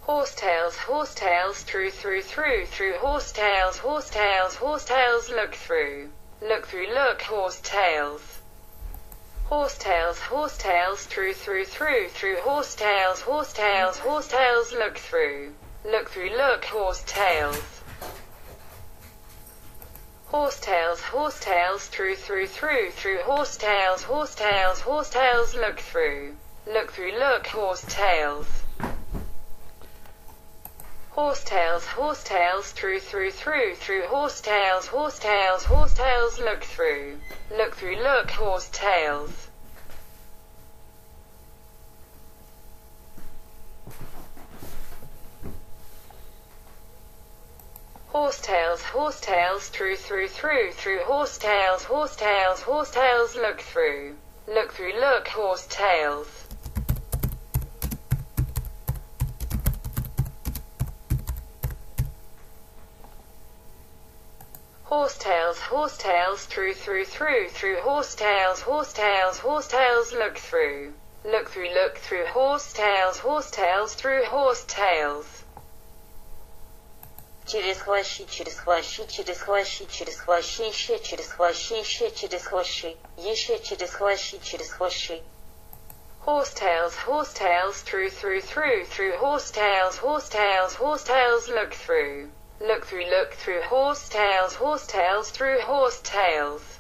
Horsetails, horsetails, through, horsetails, horsetails, horsetails, look through, look, horsetails. Horsetails, horsetails, through, horsetails, horsetails, horsetails, look through, look, horsetails. Horsetails, horsetails, through, horsetails, horsetails, horsetails, look through, look, horsetails. Horsetails, horsetails, through, horsetails, horsetails, horsetails, look through, look, horsetails. Horsetails, horsetails, through, horsetails, horsetails, horsetails, look through, look, horsetails. Horsetails, horsetails, through, horsetails, horsetails, horsetails, look through, horsetails, horsetails, through, horsetails. Через хвощи, через хвощи, через хвощи, через хвощи, еще через хвощи, еще через хвощи, еще через хвощи, через хвощи. Horsetails, horsetails, through, horsetails, horsetails, horsetails, look through, horsetails, horsetails, through, horsetails.